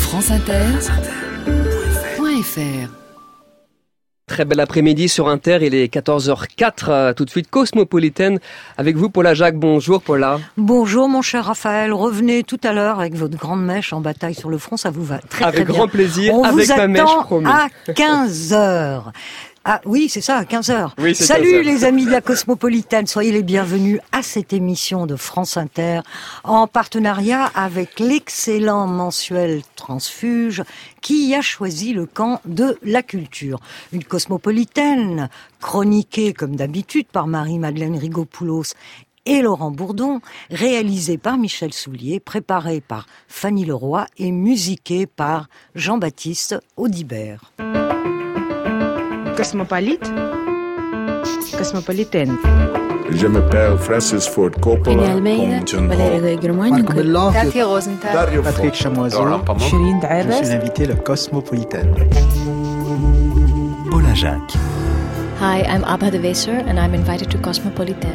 franceinter.fr. Très bel après-midi sur Inter, il est 14h04, tout de suite Cosmopolitaine avec vous Paula Jacques. Bonjour Paula. Bonjour mon cher Raphaël, revenez tout à l'heure avec votre grande mèche en bataille sur le front, ça vous va très avec bien. Grand plaisir, on avec ma mèche promis. À 15h. Ah oui, c'est ça, à 15h. Oui, c'est Salut 15h. Les amis de la Cosmopolitaine, soyez les bienvenus à cette émission de France Inter en partenariat avec l'excellent mensuel Transfuge qui a choisi le camp de la culture. Une Cosmopolitaine chroniquée comme d'habitude par Marie-Madeleine Rigopoulos et Laurent Bourdon, réalisée par Michel Soulier, préparée par Fanny Leroy et musiquée par Jean-Baptiste Audibert. Cosmopolite, Cosmopolitaine. Je m'appelle Francis Ford Coppola. Almeida, Valérie Gromagno, Cathy Rosenthal, Dario Patrick Fo. Chamoiseau, Chirine Daerbes. Je suis invité le Cosmopolitaine. Paula Jacques. Hi, I'm Abba de Weser and I'm invited to Cosmopolitan.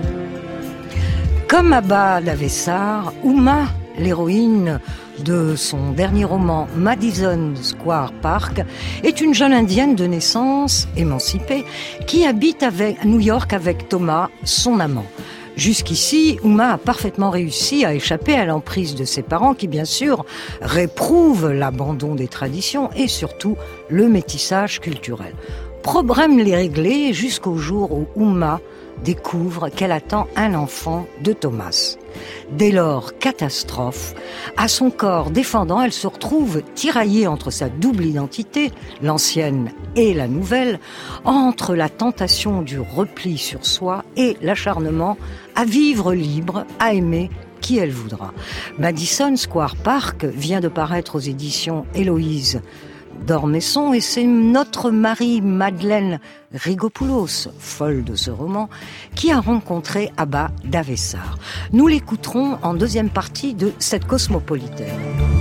Comme Abba Lavessar, Uma, l'héroïne de son dernier roman Madison Square Park, est une jeune indienne de naissance, émancipée, qui habite à New York avec Thomas, son amant. Jusqu'ici, Uma a parfaitement réussi à échapper à l'emprise de ses parents qui, bien sûr, réprouvent l'abandon des traditions et surtout le métissage culturel. Problème les régler jusqu'au jour où Uma découvre qu'elle attend un enfant de Thomas. Dès lors, catastrophe, à son corps défendant, elle se retrouve tiraillée entre sa double identité, l'ancienne et la nouvelle, entre la tentation du repli sur soi et l'acharnement à vivre libre, à aimer qui elle voudra. Madison Square Park vient de paraître aux éditions Héloïse d'Ormesson et c'est notre Marie-Madeleine Rigopoulos, folle de ce roman, qui a rencontré Abba Lavessar. Nous l'écouterons en deuxième partie de cette Cosmopolitaine.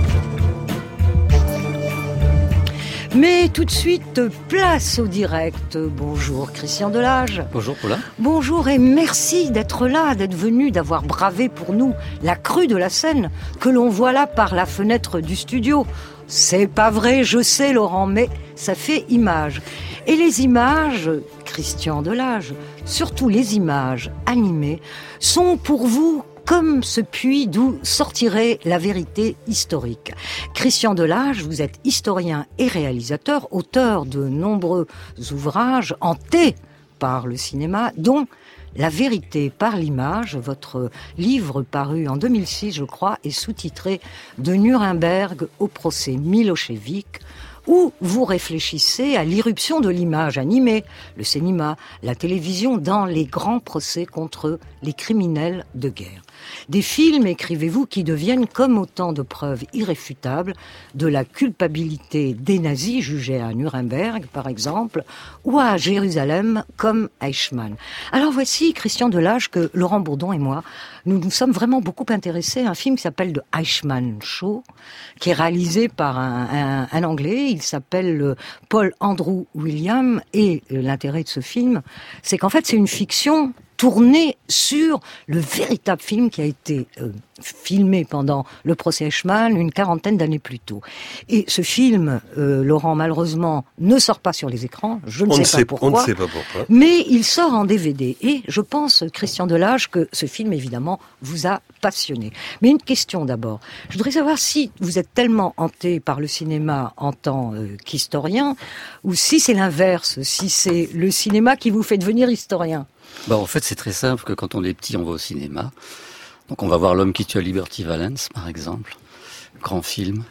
Mais tout de suite, place au direct. Bonjour Christian Delage. Bonjour Paula. Bonjour et merci d'être là, d'être venu, d'avoir bravé pour nous la crue de la Seine que l'on voit là par la fenêtre du studio. C'est pas vrai, je sais Laurent, mais ça fait image. Et les images, Christian Delage, surtout les images animées, sont pour vous comme ce puits d'où sortirait la vérité historique. Christian Delage, vous êtes historien et réalisateur, auteur de nombreux ouvrages hantés par le cinéma, dont La vérité par l'image, votre livre paru en 2006, je crois, est sous-titré De Nuremberg au procès Milošević, où vous réfléchissez à l'irruption de l'image animée, le cinéma, la télévision dans les grands procès contre les criminels de guerre. Des films, écrivez-vous, qui deviennent comme autant de preuves irréfutables de la culpabilité des nazis jugés à Nuremberg, par exemple, ou à Jérusalem, comme Eichmann. Alors voici, Christian Delage, que Laurent Bourdon et moi, nous sommes vraiment beaucoup intéressés à un film qui s'appelle The Eichmann Show, qui est réalisé par un Anglais, il s'appelle Paul Andrew Williams, et l'intérêt de ce film, c'est qu'en fait c'est une fiction tourné sur le véritable film qui a été filmé pendant le procès Eichmann une quarantaine d'années plus tôt. Et ce film, Laurent, malheureusement, ne sort pas sur les écrans. Je ne sais pas pourquoi. On ne sait pas pourquoi. Mais il sort en DVD. Et je pense, Christian Delage, que ce film, évidemment, vous a passionné. Mais une question d'abord. Je voudrais savoir si vous êtes tellement hanté par le cinéma en tant qu'historien, ou si c'est l'inverse, si c'est le cinéma qui vous fait devenir historien. En fait, c'est très simple que quand on est petit, on va au cinéma. Donc on va voir L'homme qui tue Liberty Valance, par exemple. Grand film.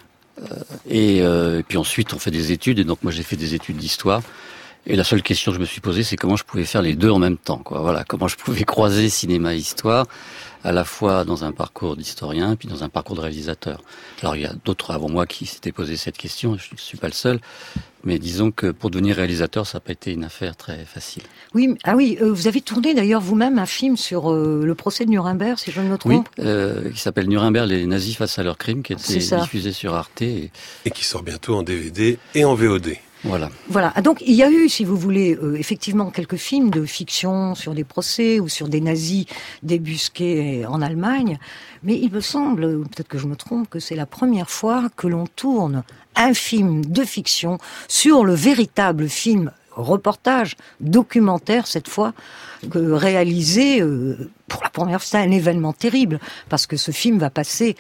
Et puis ensuite, on fait des études. Et donc moi, j'ai fait des études d'histoire. Et la seule question que je me suis posée, c'est comment je pouvais faire les deux en même temps, quoi. Voilà, comment je pouvais croiser cinéma et histoire, à la fois dans un parcours d'historien, puis dans un parcours de réalisateur. Alors il y a d'autres avant moi qui s'étaient posé cette question, je ne suis pas le seul, mais disons que pour devenir réalisateur, ça n'a pas été une affaire très facile. Oui, vous avez tourné d'ailleurs vous-même un film sur le procès de Nuremberg, si je ne me trompe. Oui, qui s'appelle Nuremberg, les nazis face à leurs crimes, qui a été diffusé sur Arte. Et qui sort bientôt en DVD et en VOD. Voilà. Donc il y a eu, si vous voulez, effectivement quelques films de fiction sur des procès ou sur des nazis débusqués en Allemagne, mais il me semble, peut-être que je me trompe, que c'est la première fois que l'on tourne un film de fiction sur le véritable film reportage, documentaire cette fois, réalisé pour la première fois, un événement terrible, parce que ce film va passer,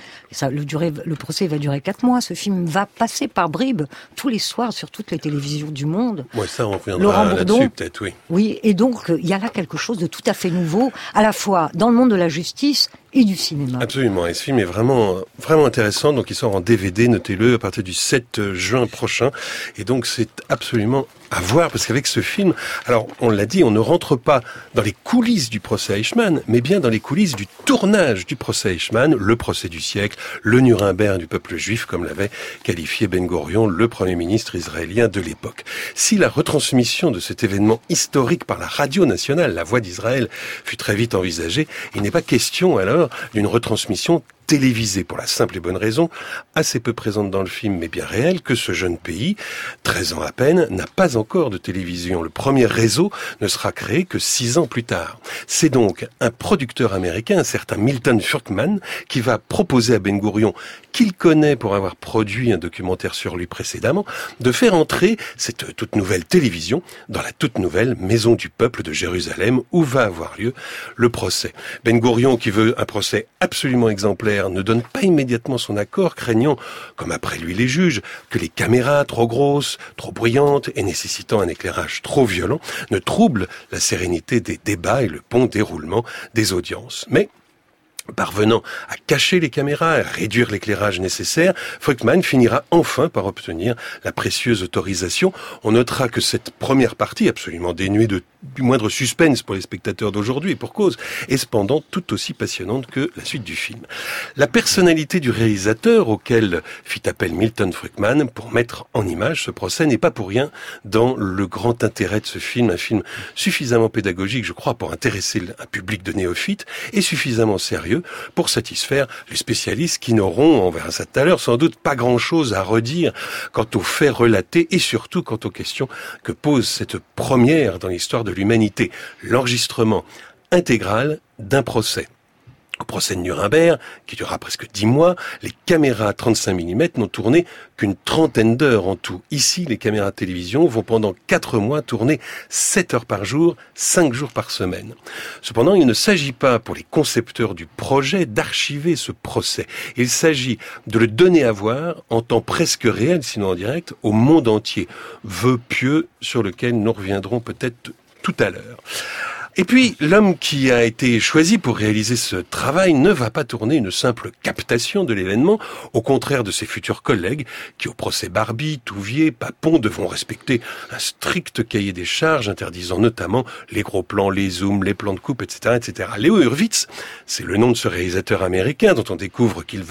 le procès va durer 4 mois, ce film va passer par bribes tous les soirs sur toutes les télévisions du monde. Ouais, ça on reviendra là-dessus peut-être, oui. Oui, et donc il y a là quelque chose de tout à fait nouveau, à la fois dans le monde de la justice et du cinéma. Absolument, et ce film est vraiment intéressant, donc il sort en DVD, notez-le, à partir du 7 juin prochain, et donc c'est absolument à voir, parce qu'avec ce film, alors on l'a dit, on ne rentre pas dans les coulisses du procès Eichmann, mais bien dans les coulisses du tournage du procès Eichmann, le procès du siècle, le Nuremberg du peuple juif, comme l'avait qualifié Ben Gurion, le premier ministre israélien de l'époque. Si la retransmission de cet événement historique par la radio nationale, la Voix d'Israël, fut très vite envisagée, il n'est pas question alors d'une retransmission télévisée, pour la simple et bonne raison, assez peu présente dans le film, mais bien réelle, que ce jeune pays, 13 ans à peine, n'a pas encore de télévision. Le premier réseau ne sera créé que 6 ans plus tard. C'est donc un producteur américain, un certain Milton Friedman, qui va proposer à Ben Gurion, qu'il connaît pour avoir produit un documentaire sur lui précédemment, de faire entrer cette toute nouvelle télévision dans la toute nouvelle Maison du Peuple de Jérusalem, où va avoir lieu le procès. Ben Gurion, qui veut un procès absolument exemplaire, ne donne pas immédiatement son accord, craignant, comme après lui les juges, que les caméras trop grosses, trop bruyantes et nécessitant un éclairage trop violent ne troublent la sérénité des débats et le bon déroulement des audiences. Mais parvenant à cacher les caméras, à réduire l'éclairage nécessaire, Friedman finira enfin par obtenir la précieuse autorisation. On notera que cette première partie, absolument dénuée du moindre suspense pour les spectateurs d'aujourd'hui, et pour cause, est cependant tout aussi passionnante que la suite du film. La personnalité du réalisateur, auquel fit appel Milton Friedman pour mettre en image ce procès, n'est pas pour rien dans le grand intérêt de ce film, un film suffisamment pédagogique, je crois, pour intéresser un public de néophytes, et suffisamment sérieux pour satisfaire les spécialistes qui n'auront, on verra ça tout à l'heure, sans doute pas grand-chose à redire quant aux faits relatés et surtout quant aux questions que pose cette première dans l'histoire de l'humanité, l'enregistrement intégral d'un procès. Au procès de Nuremberg, qui durera presque 10 mois, les caméras 35 mm n'ont tourné qu'une trentaine d'heures en tout. Ici, les caméras de télévision vont pendant 4 mois tourner 7 heures par jour, 5 jours par semaine. Cependant, il ne s'agit pas pour les concepteurs du projet d'archiver ce procès. Il s'agit de le donner à voir en temps presque réel, sinon en direct, au monde entier. Vœu pieux sur lequel nous reviendrons peut-être tout à l'heure. Et puis, l'homme qui a été choisi pour réaliser ce travail ne va pas tourner une simple captation de l'événement, au contraire de ses futurs collègues, qui au procès Barbie, Touvier, Papon devront respecter un strict cahier des charges, interdisant notamment les gros plans, les zooms, les plans de coupe, etc., etc. Léo Hurwitz, c'est le nom de ce réalisateur américain dont on découvre qu'il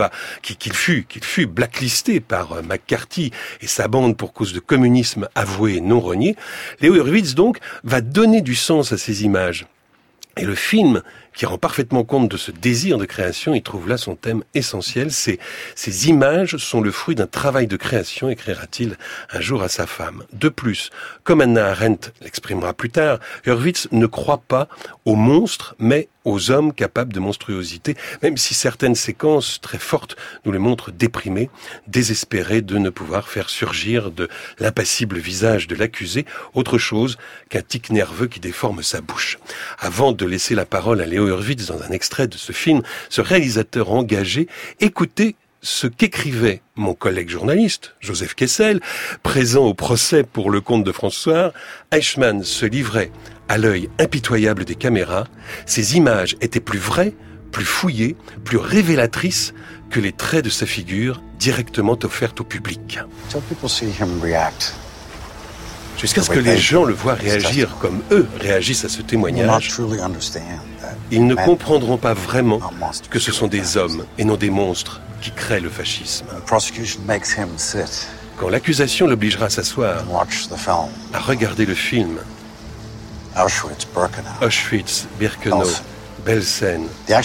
fut blacklisté par McCarthy et sa bande pour cause de communisme avoué et non renié. Léo Hurwitz, donc, va donner du sens à ces images. Et le film, qui rend parfaitement compte de ce désir de création, il trouve là son thème essentiel. Ces images sont le fruit d'un travail de création, écrira-t-il un jour à sa femme. De plus, comme Hannah Arendt l'exprimera plus tard, Hurwitz ne croit pas aux monstres, mais aux hommes capables de monstruosité, même si certaines séquences très fortes nous les montrent déprimés, désespérés de ne pouvoir faire surgir de l'impassible visage de l'accusé autre chose qu'un tic nerveux qui déforme sa bouche. Avant de laisser la parole à Léo Hurwitz dans un extrait de ce film, ce réalisateur engagé, écoutez ce qu'écrivait mon collègue journaliste, Joseph Kessel, présent au procès pour le compte de François. Eichmann se livrait à l'œil impitoyable des caméras. Ces images étaient plus vraies, plus fouillées, plus révélatrices que les traits de sa figure directement offertes au public. Jusqu'à ce que les gens le voient réagir comme eux réagissent à ce témoignage, ils ne comprendront pas vraiment que ce sont des hommes et non des monstres qui créent le fascisme. Quand l'accusation l'obligera à s'asseoir, à regarder le film, Auschwitz, Birkenau, Belsen,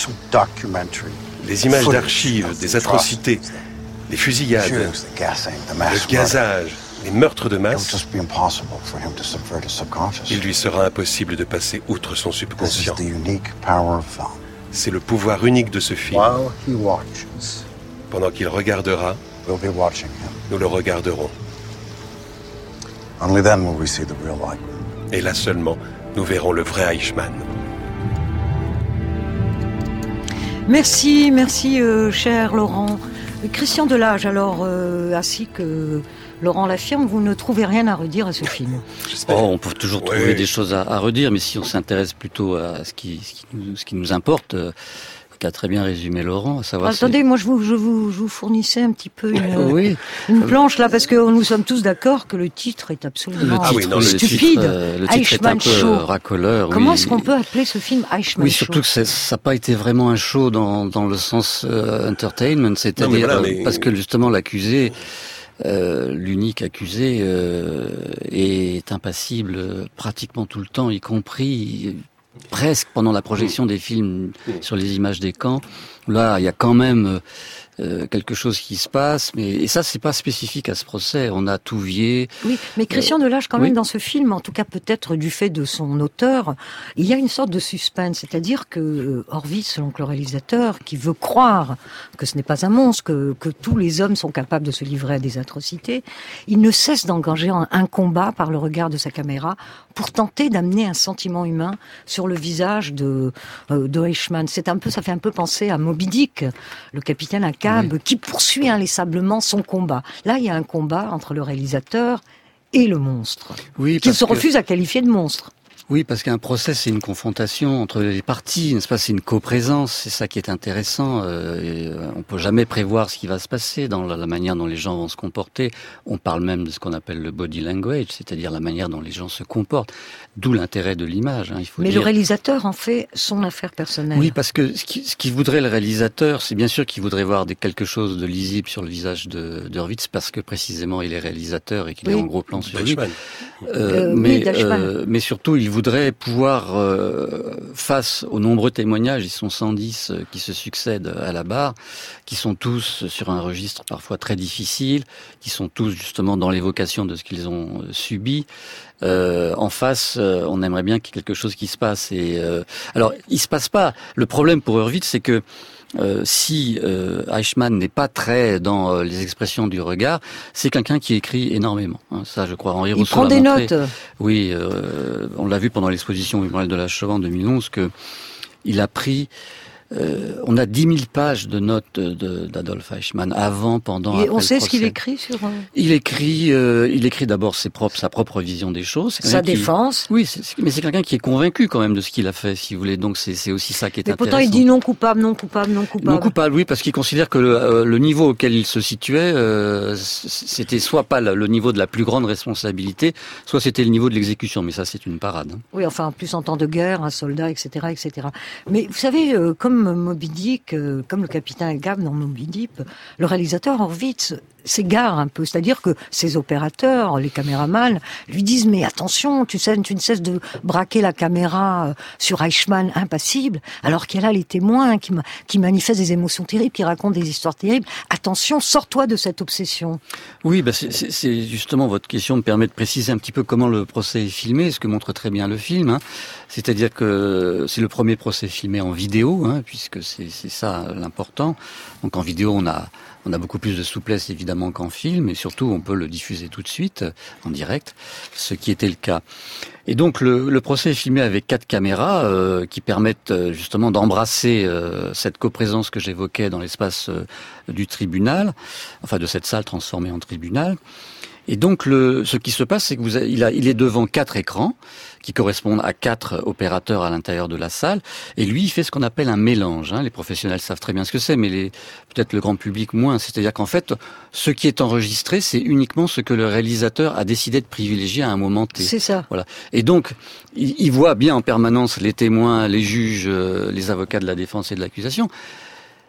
les images d'archives, des atrocités, les fusillades, le gazage, les meurtres de masse, il lui sera impossible de passer outre son subconscient. C'est le pouvoir unique de ce film. Pendant qu'il regardera, nous le regarderons. Et là seulement, nous verrons le vrai Eichmann. Merci, cher Laurent. Christian Delage, alors, ainsi que Laurent l'affirme, vous ne trouvez rien à redire à ce film? On peut toujours trouver des choses à redire, mais si on s'intéresse plutôt à ce qui nous importe, qu'a très bien résumé Laurent, à savoir... Attendez, moi je vous fournissais un petit peu une planche là, parce que nous sommes tous d'accord que le titre est absolument stupide. Le titre est un peu racoleur. Comment est-ce qu'on peut appeler ce film Eichmann Show? Oui, surtout que ça n'a pas été vraiment un show dans le sens entertainment, c'est-à-dire parce que justement l'accusé... l'unique accusé est impassible pratiquement tout le temps, y compris presque pendant la projection des films sur les images des camps. Là, il y a quand même quelque chose qui se passe, et ça, c'est pas spécifique à ce procès. On a Touvier. Oui, mais Christian Delage, quand même, dans ce film, en tout cas peut-être du fait de son auteur, il y a une sorte de suspense, c'est-à-dire que Horvitz, selon le réalisateur, qui veut croire que ce n'est pas un monstre, que tous les hommes sont capables de se livrer à des atrocités, il ne cesse d'engager un combat par le regard de sa caméra pour tenter d'amener un sentiment humain sur le visage de Eichmann. Ça fait un peu penser à Moby Dick, le capitaine qui poursuit inlassablement son combat. Là, il y a un combat entre le réalisateur et le monstre, qu'il se refuse à qualifier de monstre. Oui, parce qu'un procès, c'est une confrontation entre les parties, n'est-ce pas? C'est une coprésence, c'est ça qui est intéressant. On peut jamais prévoir ce qui va se passer dans la manière dont les gens vont se comporter. On parle même de ce qu'on appelle le body language, c'est-à-dire la manière dont les gens se comportent. D'où l'intérêt de l'image, il faut dire. Le réalisateur en fait son affaire personnelle. Oui, parce que ce qui voudrait le réalisateur, c'est bien sûr qu'il voudrait voir quelque chose de lisible sur le visage de Horvitz, parce que précisément il est réalisateur et qu'il est en gros plan sur lui. Mais surtout, il voudrait pouvoir, face aux nombreux témoignages, ils sont 110 qui se succèdent à la barre, qui sont tous sur un registre parfois très difficile, qui sont tous justement dans l'évocation de ce qu'ils ont subi. En face, on aimerait bien qu'il y ait quelque chose qui se passe. Alors, il se passe pas. Le problème pour Horvitz, c'est que si Eichmann n'est pas très dans les expressions du regard, c'est quelqu'un qui écrit énormément. Ça, je crois, Henri Rousseau prend des notes. Oui, on l'a vu pendant l'exposition Mémorial de la Shoah en 2011 que il a pris. On a 10 000 pages de notes d'Adolf Eichmann avant, pendant, après. Et on sait le procès. Ce qu'il écrit sur. Il écrit d'abord sa propre vision des choses. Sa défense. Oui, mais c'est quelqu'un qui est convaincu quand même de ce qu'il a fait, si vous voulez. Donc c'est aussi ça qui est intéressant. Pourtant il dit non coupable. Non coupable, oui, parce qu'il considère que le niveau auquel il se situait, c'était soit pas le niveau de la plus grande responsabilité, soit c'était le niveau de l'exécution. Mais ça, c'est une parade. Oui, enfin, en plus en temps de guerre, un soldat, etc., etc. Mais vous savez, comme Moby Dick, comme le capitaine Ahab dans Moby Dick, le réalisateur Horvitz s'égare un peu. C'est-à-dire que ses opérateurs, les caméramans, lui disent « Mais attention, tu ne cesses de braquer la caméra sur Eichmann impassible, alors qu'il y a là les témoins qui manifestent des émotions terribles, qui racontent des histoires terribles. Attention, sors-toi de cette obsession. » Oui, c'est justement, votre question me permet de préciser un petit peu comment le procès est filmé, ce que montre très bien le film. C'est-à-dire que c'est le premier procès filmé en vidéo, puisque c'est ça l'important. Donc en vidéo, on a beaucoup plus de souplesse évidemment qu'en film, et surtout on peut le diffuser tout de suite en direct, ce qui était le cas. Et donc le procès est filmé avec 4 caméras qui permettent justement d'embrasser cette coprésence que j'évoquais dans l'espace du tribunal, enfin de cette salle transformée en tribunal. Et donc ce qui se passe, c'est que il est devant 4 écrans qui correspondent à 4 opérateurs à l'intérieur de la salle, et lui il fait ce qu'on appelle un mélange. Les professionnels savent très bien ce que c'est, mais peut-être le grand public moins. C'est-à-dire qu'en fait, ce qui est enregistré, c'est uniquement ce que le réalisateur a décidé de privilégier à un moment T. C'est ça. Voilà. Et donc, il voit bien en permanence les témoins, les juges, les avocats de la défense et de l'accusation.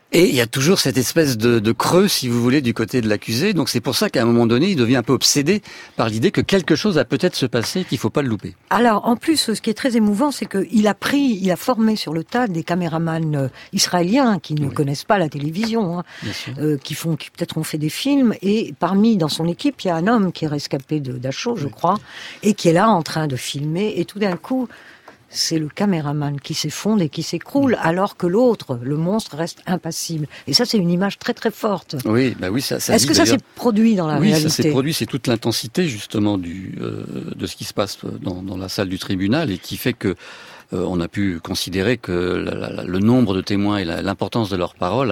Et il y a toujours cette espèce de creux, si vous voulez, du côté de l'accusé. Donc c'est pour ça qu'à un moment donné, il devient un peu obsédé par l'idée que quelque chose va peut-être se passer et qu'il faut pas le louper. Alors, en plus, ce qui est très émouvant, c'est qu'il a formé sur le tas des caméramans israéliens qui ne connaissent pas la télévision, qui peut-être ont fait des films. Et dans son équipe, il y a un homme qui est rescapé de Dachau, je crois, et qui est là en train de filmer. Et tout d'un coup, c'est le caméraman qui s'effondre et qui s'écroule, alors que l'autre, le monstre, reste impassible. Et ça, c'est une image très très forte. Oui, ça. Est-ce que ça s'est produit dans la réalité ? Oui, ça s'est produit. C'est toute l'intensité justement de ce qui se passe dans la salle du tribunal et qui fait que on a pu considérer que le nombre de témoins et l'importance de leurs paroles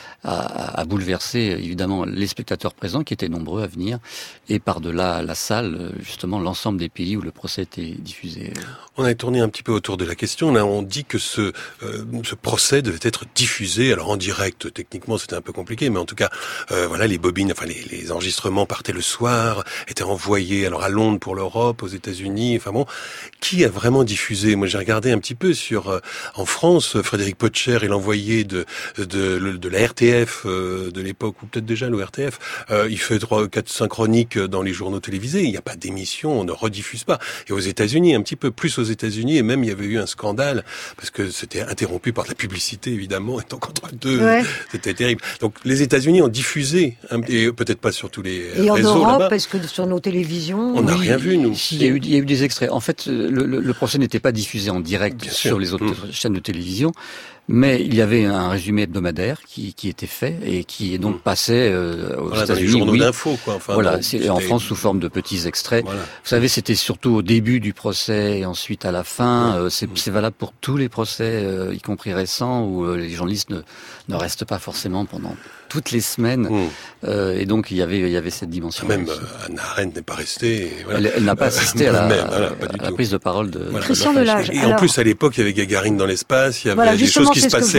a bouleversé évidemment les spectateurs présents qui étaient nombreux à venir et par-delà la salle, justement l'ensemble des pays où le procès était diffusé. On a tourné un petit peu autour de la question. Là, on dit que ce procès devait être diffusé. Alors en direct, techniquement, c'était un peu compliqué, mais en tout cas, les bobines, les enregistrements partaient le soir, étaient envoyés alors à Londres pour l'Europe, aux États-Unis. Enfin bon, qui a vraiment diffusé ? Moi, j'ai regardé un petit peu en France, Frédéric Potcher est l'envoyé de la RTF de l'époque, ou peut-être déjà l'ORTF. Il fait 3, 4, 5 chroniques dans les journaux télévisés. Il n'y a pas d'émission, on ne rediffuse pas. Et aux États-Unis, un petit peu plus aux États-Unis, et même il y avait eu un scandale parce que c'était interrompu par de la publicité, évidemment. Et donc entre deux, c'était terrible. Donc les États-Unis ont diffusé, et peut-être pas sur tous les réseaux là-bas. Et en Europe, est-ce que sur nos télévisions, on n'a rien vu, nous. Il y a eu des extraits. En fait, le procès n'était pas diffusé en direct sur les autres chaînes de télévision. Mais il y avait un résumé hebdomadaire qui était fait et qui donc passait aux États-Unis. Dans les journaux d'infos, quoi. Enfin, c'est en France sous forme de petits extraits. Voilà. Vous savez, c'était surtout au début du procès et ensuite à la fin. C'est valable pour tous les procès, y compris récents, où les journalistes ne restent pas forcément pendant toutes les semaines. Et donc il y avait cette dimension. Même Anna Arendt n'est pas restée. Voilà. Elle n'a pas assisté à la prise de parole de Christian Delage. Et en plus, à l'époque, il y avait Gagarine dans l'espace, il y avait des choses qui se passaient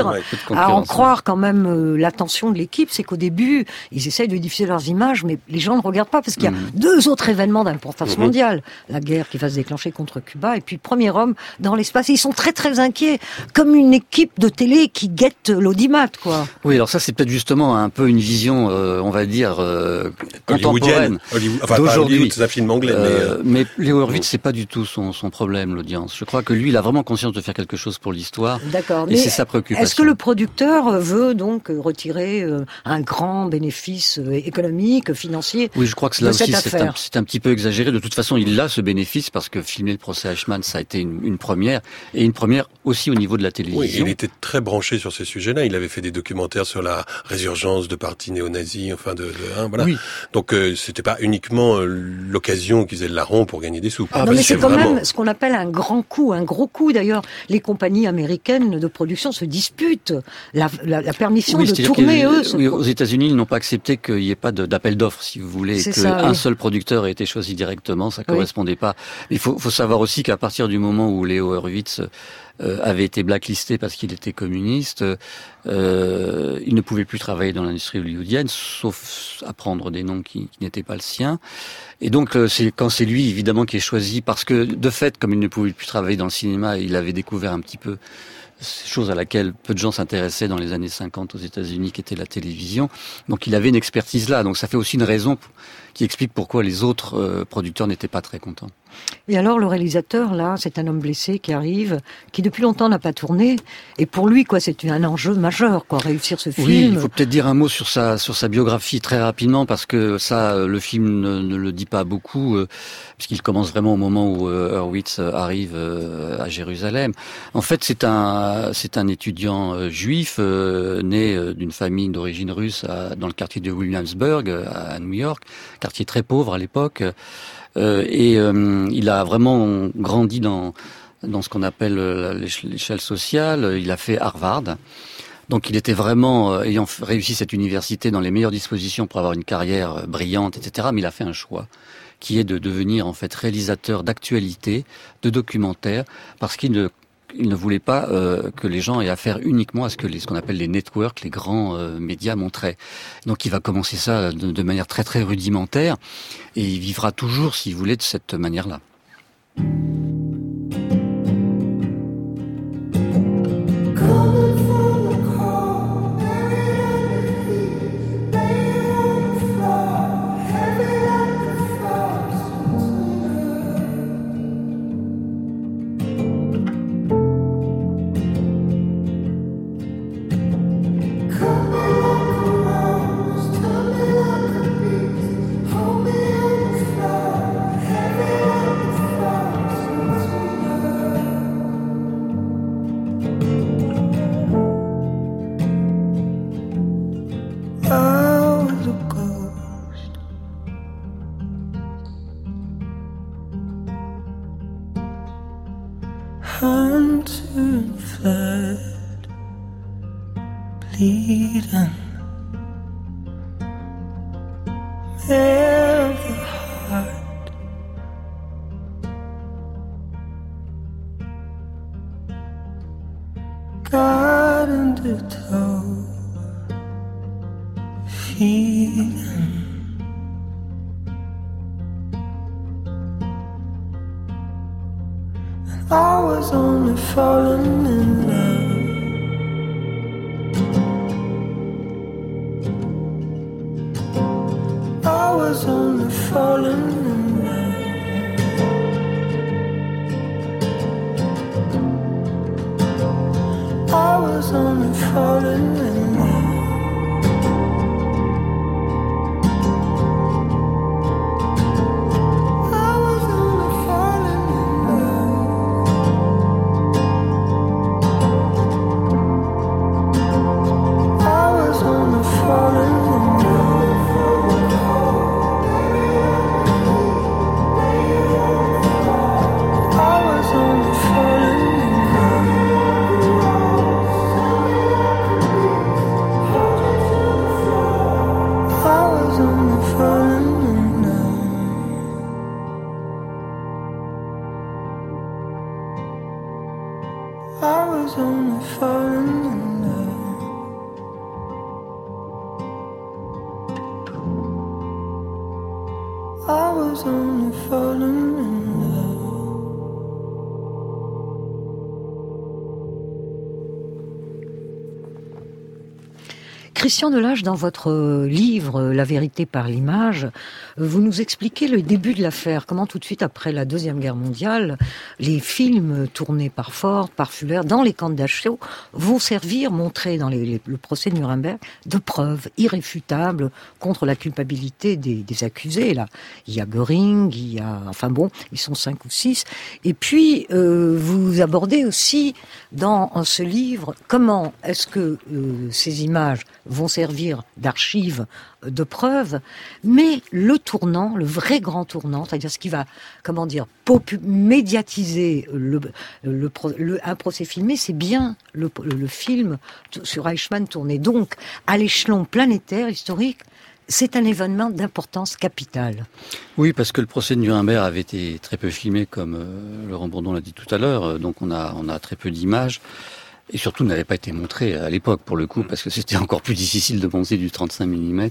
à en croire quand même l'attention de l'équipe, c'est qu'au début, ils essayent de diffuser leurs images, mais les gens ne regardent pas parce qu'il y a deux autres événements d'importance mondiale. La guerre qui va se déclencher contre Cuba et puis le premier homme dans l'espace. Et ils sont très très inquiets, comme une équipe de télé qui guette l'audimat, quoi. Oui, alors ça c'est peut-être justement un peu une vision, on va dire, contemporaine d'aujourd'hui. C'est un film anglais. Mais Léo Hurwitz, c'est pas du tout son problème, l'audience. Je crois que lui, il a vraiment conscience de faire quelque chose pour l'histoire. D'accord. Et c'est sa préoccupation. Est-ce que le producteur veut donc retirer un grand bénéfice économique, financier ? Oui, je crois que là aussi c'est un petit peu exagéré. De toute façon, il a ce bénéfice parce que filmer le procès Eichmann, ça a été une première, et une première aussi au niveau de la télévision. Oui, il était très branché sur ces sujets-là. Il avait fait des documentaires sur la résurgence de partis néo-nazis, voilà. Oui. Donc c'était pas uniquement l'occasion qu'ils aient le larron pour gagner des sous. Non, mais c'est quand même ce qu'on appelle un grand coup, un gros coup. D'ailleurs, les compagnies américaines de production se disputent la permission de tourner, aux États-Unis, ils n'ont pas accepté qu'il n'y ait pas d'appel d'offres, si vous voulez, qu'un seul producteur ait été choisi directement, ça correspondait pas. Il faut savoir aussi qu'à partir du moment où Léo Hurwitz avait été blacklisté parce qu'il était communiste, il ne pouvait plus travailler dans l'industrie hollywoodienne, sauf à prendre des noms qui n'étaient pas le sien. Et donc, c'est lui, évidemment, qui est choisi, parce que, de fait, comme il ne pouvait plus travailler dans le cinéma, il avait découvert un petit peu chose à laquelle peu de gens s'intéressaient dans les années 50 aux États-Unis, qui était la télévision. Donc il avait une expertise là. Donc ça fait aussi une raison qui explique pourquoi les autres producteurs n'étaient pas très contents. Et alors le réalisateur, là, c'est un homme blessé qui arrive, qui depuis longtemps n'a pas tourné. Et pour lui, c'est un enjeu majeur, réussir ce film. Oui, il faut peut-être dire un mot sur sa biographie très rapidement, parce que ça, le film ne le dit pas beaucoup, puisqu'il commence vraiment au moment où Hurwitz arrive à Jérusalem. En fait, c'est un étudiant juif né d'une famille d'origine russe dans le quartier de Williamsburg à New York, quartier très pauvre à l'époque. Il a vraiment grandi dans ce qu'on appelle l'échelle sociale. Il a fait Harvard. Donc il était vraiment, ayant réussi cette université, dans les meilleures dispositions pour avoir une carrière brillante, etc. Mais il a fait un choix qui est de devenir en fait réalisateur d'actualité, de documentaires, parce qu'il ne voulait pas que les gens aient affaire uniquement à ce qu'on appelle les networks, les grands médias montraient. Donc il va commencer ça de manière très très rudimentaire, et il vivra toujours, si vous voulez, de cette manière-là. Hunter fled, bleeding. Mare of the heart, God under toe, feeding. And I was only falling in love. I was only falling in love. I was only falling in love. I was only falling in love. I was only falling in love. Christian Delage, dans votre livre « La vérité par l'image », vous nous expliquez le début de l'affaire, comment tout de suite après la Deuxième Guerre mondiale, les films tournés par Ford, par Fuller, dans les camps d'assaut, vont servir, montrer dans le procès de Nuremberg, de preuves irréfutables contre la culpabilité des accusés. Là, il y a Göring, ils sont 5 ou 6. Et puis, vous abordez aussi dans ce livre comment est-ce que ces images vont servir d'archives, de preuves, mais le tournant, le vrai grand tournant, c'est-à-dire ce qui va, médiatiser un procès filmé, c'est bien le film sur Eichmann tourné. Donc, à l'échelon planétaire, historique, c'est un événement d'importance capitale. Oui, parce que le procès de Nuremberg avait été très peu filmé, comme Laurent Bourdon l'a dit tout à l'heure, donc on a très peu d'images. Et surtout n'avait pas été montré à l'époque, pour le coup, parce que c'était encore plus difficile de monter du 35 mm.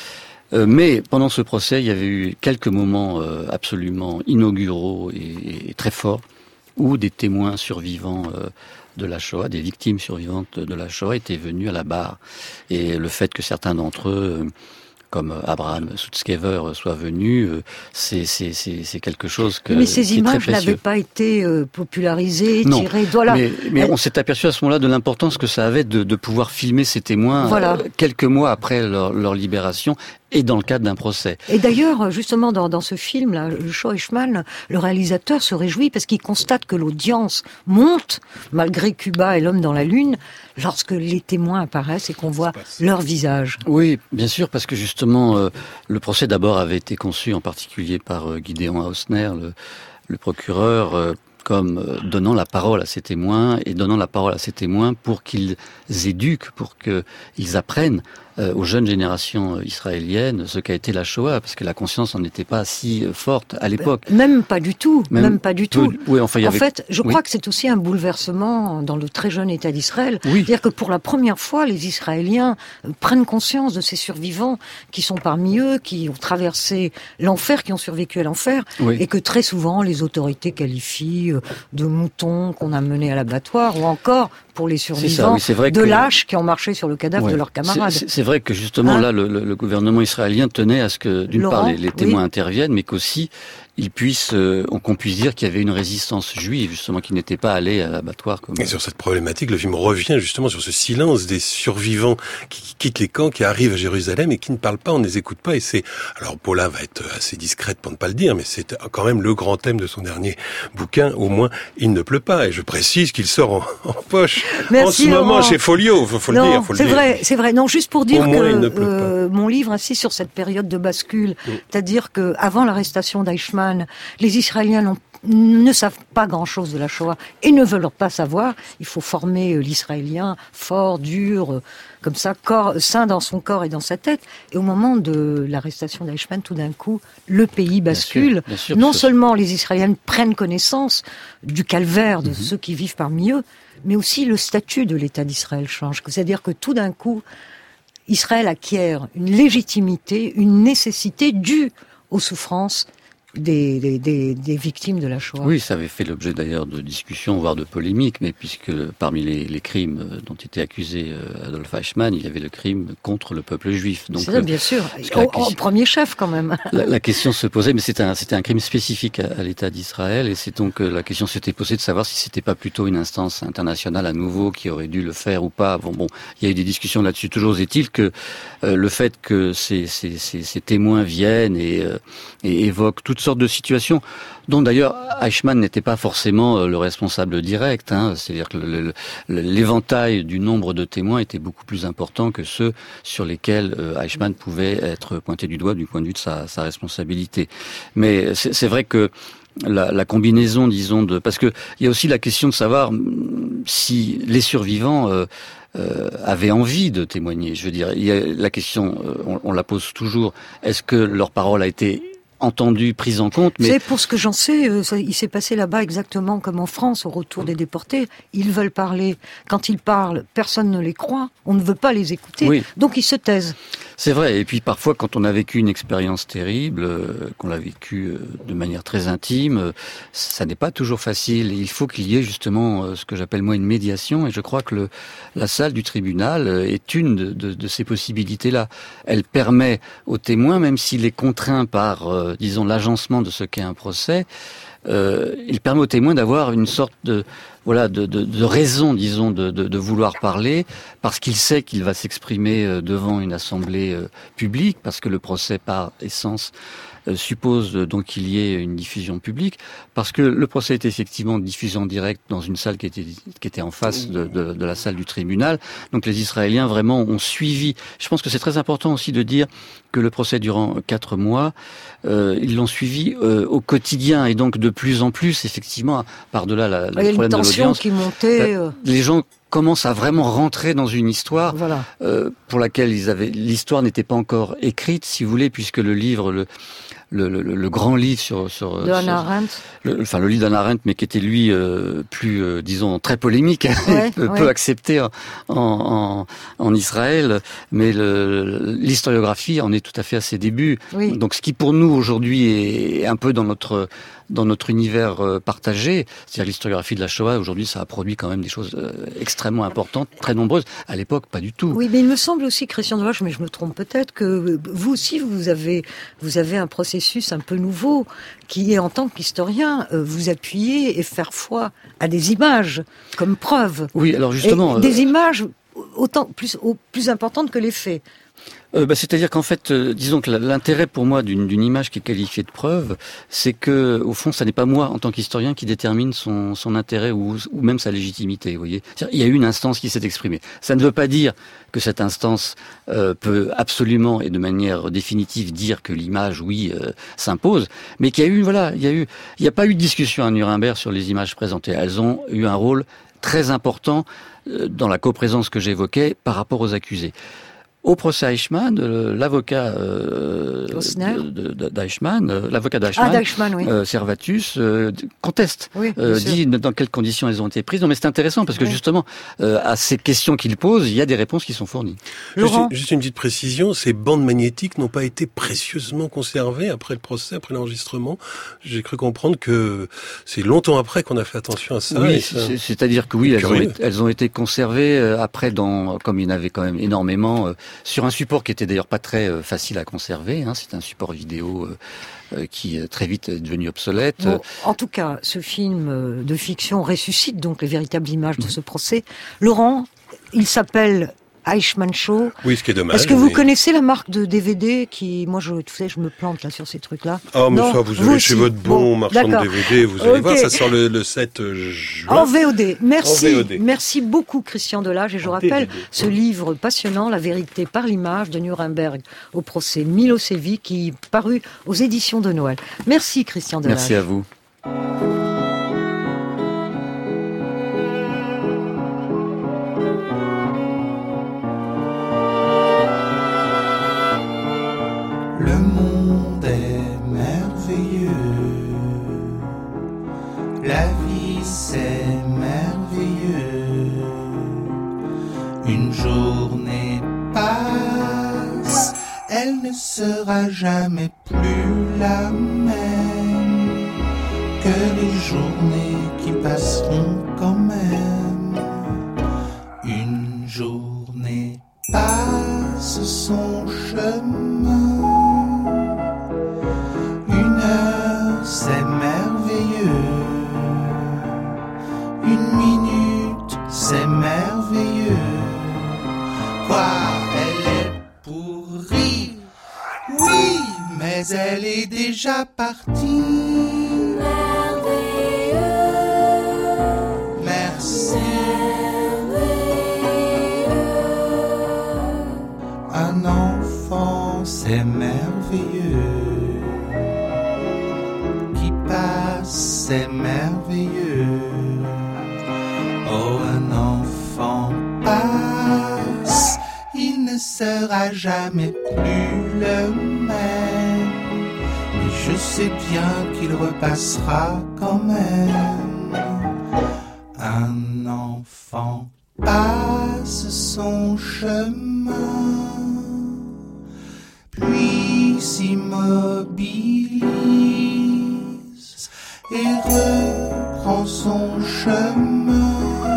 Mais pendant ce procès, il y avait eu quelques moments absolument inauguraux et très forts, où des témoins survivants de la Shoah, des victimes survivantes de la Shoah, étaient venus à la barre. Et le fait que certains d'entre eux, comme Abraham Sutzkever, soit venu, c'est quelque chose que. Mais ces images n'avaient pas été popularisées, tirées. Voilà. Mais on s'est aperçu à ce moment-là de l'importance que ça avait de pouvoir filmer ces témoins quelques mois après leur libération. Et dans le cadre d'un procès. Et d'ailleurs, justement, dans ce film-là, le show Eichmann, le réalisateur se réjouit parce qu'il constate que l'audience monte, malgré Cuba et l'homme dans la Lune, lorsque les témoins apparaissent et qu'on voit leur visage. Oui, bien sûr, parce que justement, le procès d'abord avait été conçu en particulier par Gideon Hausner, le procureur, comme donnant la parole à ces témoins, et donnant la parole à ces témoins pour qu'ils éduquent, pour qu'ils apprennent aux jeunes générations israéliennes ce qu'a été la Shoah, parce que la conscience n'en était pas si forte à l'époque. Même pas du tout. Même pas du tout. Oui, enfin, en fait, je crois que c'est aussi un bouleversement dans le très jeune État d'Israël. Oui. C'est-à-dire que pour la première fois, les Israéliens prennent conscience de ces survivants qui sont parmi eux, qui ont traversé l'enfer, qui ont survécu à l'enfer, et que très souvent les autorités qualifient de moutons qu'on a menés à l'abattoir, ou encore, pour les survivants, de lâches qui ont marché sur le cadavre de leurs camarades. C'est vrai que justement là, le gouvernement israélien tenait à ce que, d'une part, les témoins interviennent, mais qu'aussi ils puissent, qu'on puisse dire qu'il y avait une résistance juive, justement, qui n'était pas allée à l'abattoir. Et sur cette problématique, le film revient justement sur ce silence des survivants qui quittent les camps, qui arrivent à Jérusalem et qui ne parlent pas, on ne les écoute pas. Et c'est, alors Paula va être assez discrète pour ne pas le dire, mais c'est quand même le grand thème de son dernier bouquin, au moins Il ne pleut pas. Et je précise qu'il sort en poche. Merci, en ce Laurent. moment chez Folio, faut le dire. C'est vrai. Non, juste pour dire que mon livre insiste sur cette période de bascule, c'est-à-dire que avant l'arrestation d'Eichmann, Eichmann. Les Israéliens ne savent pas grand-chose de la Shoah et ne veulent pas savoir. Il faut former l'Israélien fort, dur, comme ça, sain dans son corps et dans sa tête. Et au moment de l'arrestation d'Eichmann, tout d'un coup, le pays bascule. Bien sûr, non seulement les Israéliens prennent connaissance du calvaire de ceux qui vivent parmi eux, mais aussi le statut de l'État d'Israël change. C'est-à-dire que tout d'un coup, Israël acquiert une légitimité, une nécessité due aux souffrances des victimes de la Shoah. Oui, ça avait fait l'objet d'ailleurs de discussions, voire de polémiques, mais puisque parmi les crimes dont était accusé Adolf Eichmann, il y avait le crime contre le peuple juif. Donc, c'est ça, bien sûr, au premier chef quand même. La question se posait, mais c'était un crime spécifique à l'État d'Israël, et c'est donc la question s'était posée de savoir si c'était pas plutôt une instance internationale à nouveau qui aurait dû le faire ou pas. Bon, il y a eu des discussions là-dessus. Toujours est-il que le fait que ces témoins viennent et évoquent toutes sortes de situations dont d'ailleurs Eichmann n'était pas forcément le responsable direct, c'est-à-dire que l'éventail du nombre de témoins était beaucoup plus important que ceux sur lesquels Eichmann pouvait être pointé du doigt du point de vue de sa responsabilité. Mais c'est vrai que la combinaison, disons, parce que il y a aussi la question de savoir si les survivants avaient envie de témoigner. Je veux dire, il y a la question, on la pose toujours, est-ce que leur parole a été entendu, prise en compte. Mais... C'est pour ce que j'en sais, il s'est passé là-bas exactement comme en France, au retour des déportés. Ils veulent parler. Quand ils parlent, personne ne les croit. On ne veut pas les écouter. Oui. Donc ils se taisent. C'est vrai. Et puis parfois, quand on a vécu une expérience terrible, qu'on l'a vécue de manière très intime, ça n'est pas toujours facile. Et il faut qu'il y ait justement ce que j'appelle moi une médiation. Et je crois que la salle du tribunal est une de ces possibilités-là. Elle permet aux témoins, même s'il est contraint par disons l'agencement de ce qu'est un procès, il permet aux témoins d'avoir une sorte de raison, disons, de vouloir parler, parce qu'il sait qu'il va s'exprimer devant une assemblée publique, parce que le procès par essence suppose donc qu'il y ait une diffusion publique, parce que le procès est effectivement diffusé en direct dans une salle qui était en face de la salle du tribunal. Donc les Israéliens vraiment ont suivi. Je pense que c'est très important aussi de dire que le procès durant 4 mois, ils l'ont suivi au quotidien, et donc de plus en plus, effectivement, par-delà le problème de l'audience, qui montait. Les gens commencent à vraiment rentrer dans une histoire pour laquelle l'histoire n'était pas encore écrite, si vous voulez, puisque le livre, le grand livre sur de Hannah Arendt. Le livre d'Hannah Arendt, mais qui était lui plus, disons, très polémique, peu accepté en Israël, mais l'historiographie en est tout à fait à ses débuts. Oui. Donc ce qui pour nous aujourd'hui est un peu dans notre univers partagé, c'est-à-dire l'historiographie de la Shoah, aujourd'hui ça a produit quand même des choses extrêmement importantes, très nombreuses. À l'époque, pas du tout. Oui, mais il me semble aussi, Christian Deloche, mais je me trompe peut-être, que vous aussi, vous avez un processus un peu nouveau, qui est, en tant qu'historien, vous appuyer et faire foi à des images comme preuve. Oui, alors justement... des images plus importantes que les faits. C'est-à-dire qu'en fait, disons que l'intérêt pour moi d'une image qui est qualifiée de preuve, c'est que au fond, ça n'est pas moi en tant qu'historien qui détermine son intérêt ou même sa légitimité. Vous voyez, il y a eu une instance qui s'est exprimée. Ça ne veut pas dire que cette instance peut absolument et de manière définitive dire que l'image, s'impose, mais qu'il y a eu, il n'y a pas eu de discussion à Nuremberg sur les images présentées. Elles ont eu un rôle très important dans la coprésence que j'évoquais par rapport aux accusés. Au procès Eichmann, l'avocat d'Eichmann, Servatus, conteste, dit dans quelles conditions elles ont été prises. Non, mais c'est intéressant parce que justement, à ces questions qu'il pose, il y a des réponses qui sont fournies. Juste une petite précision, ces bandes magnétiques n'ont pas été précieusement conservées après le procès, après l'enregistrement. J'ai cru comprendre que c'est longtemps après qu'on a fait attention à ça. Oui, c'est-à-dire que elles ont été conservées après comme il y en avait quand même énormément, sur un support qui était d'ailleurs pas très facile à conserver. C'est un support vidéo qui très vite est devenu obsolète. Bon, en tout cas, ce film de fiction ressuscite donc les véritables images de ce procès. Laurent, il s'appelle Eichmann Show. Oui, ce qui est dommage. Est-ce que vous connaissez la marque de DVD qui, moi, je me plante là sur ces trucs-là. Oh, mais ça, vous allez chez votre bon marchand de DVD, vous allez voir, ça sort le 7 juin. En VOD. Merci. En VOD. Merci beaucoup, Christian Delage. Et je rappelle ce livre passionnant, La vérité par l'image de Nuremberg au procès Milosevic, qui parut aux éditions de Noël. Merci, Christian Delage. Merci à vous. Le monde est merveilleux, la vie c'est merveilleux. Une journée passe, elle ne sera jamais plus la même que les journées qui passeront quand même. Une journée passe son chemin. C'est merveilleux, une minute, c'est merveilleux. Quoi, elle est pour rire, oui, mais elle est déjà partie. Merveilleux, merci. Merveilleux. Un enfant, c'est merveilleux. C'est merveilleux. Oh, un enfant passe, il ne sera jamais plus le même. Mais je sais bien qu'il repassera quand même. Un enfant passe son chemin, puis s'immobilise et reprend son chemin.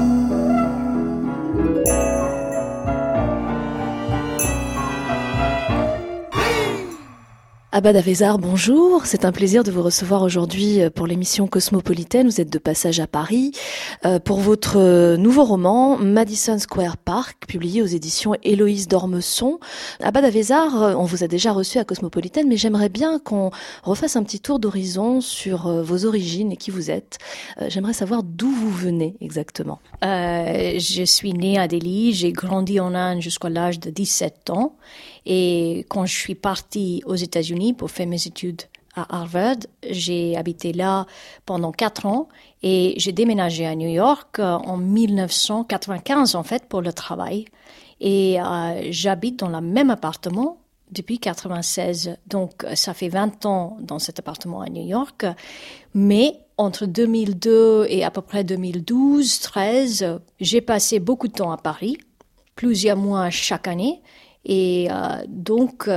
Abad Avezar, bonjour. C'est un plaisir de vous recevoir aujourd'hui pour l'émission Cosmopolitaine. Vous êtes de passage à Paris pour votre nouveau roman Madison Square Park, publié aux éditions Héloïse d'Ormesson. Abad Avezar, on vous a déjà reçu à Cosmopolitaine, mais j'aimerais bien qu'on refasse un petit tour d'horizon sur vos origines et qui vous êtes. J'aimerais savoir d'où vous venez exactement. Je suis née à Delhi, j'ai grandi en Inde jusqu'à l'âge de 17 ans. Et quand je suis partie aux États-Unis pour faire mes études à Harvard, j'ai habité là pendant 4 ans et j'ai déménagé à New York en 1995 en fait pour le travail. Et j'habite dans le même appartement depuis 1996. Donc ça fait 20 ans dans cet appartement à New York. Mais entre 2002 et à peu près 2012-13, j'ai passé beaucoup de temps à Paris, plusieurs mois chaque année. Et donc,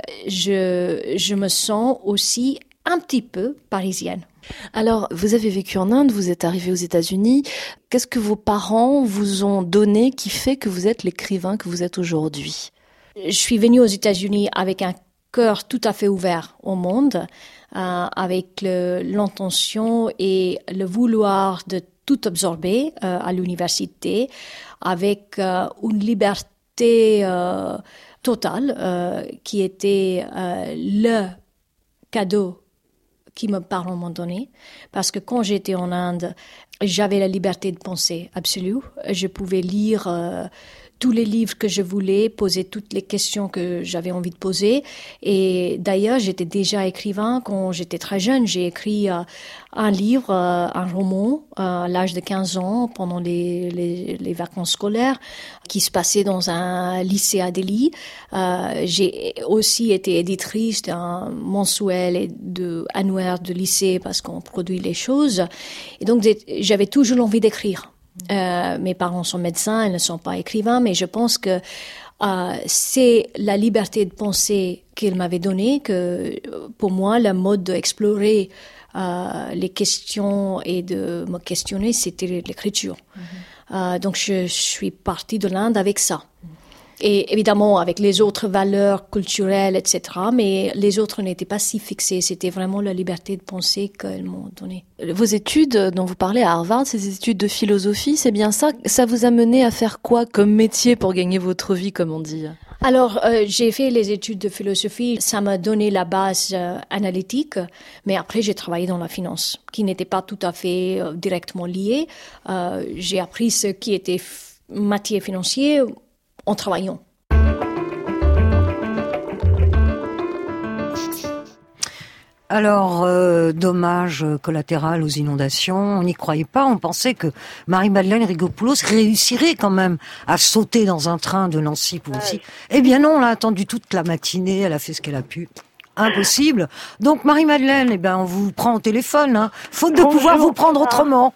je me sens aussi un petit peu parisienne. Alors, vous avez vécu en Inde, vous êtes arrivée aux États-Unis. Qu'est-ce que vos parents vous ont donné qui fait que vous êtes l'écrivain que vous êtes aujourd'hui ? Je suis venue aux États-Unis avec un cœur tout à fait ouvert au monde, avec l'intention et le vouloir de tout absorber à l'université, avec une liberté totale qui était le cadeau qui mes parents m'ont donné. Parce que quand j'étais en Inde, j'avais la liberté de penser absolue. Je pouvais lire tous les livres que je voulais, poser toutes les questions que j'avais envie de poser. Et d'ailleurs, j'étais déjà écrivain quand j'étais très jeune. J'ai écrit un livre, un roman, à l'âge de 15 ans, pendant les vacances scolaires, qui se passait dans un lycée à Delhi. J'ai aussi été éditrice d'un mensuel et annuaire de lycée parce qu'on produit les choses. Et donc, j'avais toujours envie d'écrire. Mes parents sont médecins, ils ne sont pas écrivains, mais je pense que c'est la liberté de penser qu'ils m'avaient donnée que, pour moi, le mode d'explorer les questions et de me questionner, c'était l'écriture. Donc, je suis partie de l'Inde avec ça. Et évidemment, avec les autres valeurs culturelles, etc. Mais les autres n'étaient pas si fixés. C'était vraiment la liberté de penser qu'elles m'ont donné. Vos études dont vous parlez à Harvard, ces études de philosophie, c'est bien ça? Ça vous a mené à faire quoi comme métier pour gagner votre vie, comme on dit? Alors, j'ai fait les études de philosophie. Ça m'a donné la base analytique. Mais après, j'ai travaillé dans la finance, qui n'était pas tout à fait directement liée. J'ai appris ce qui était matière financière en travaillant. Alors, dommage collatéral aux inondations, on n'y croyait pas, on pensait que Marie-Madeleine Rigopoulos réussirait quand même à sauter dans un train de Nancy pour aussi. Eh bien non, on l'a attendu toute la matinée, elle a fait ce qu'elle a pu. Impossible. Donc Marie-Madeleine, eh ben on vous prend au téléphone, hein, faute de pouvoir vous prendre autrement.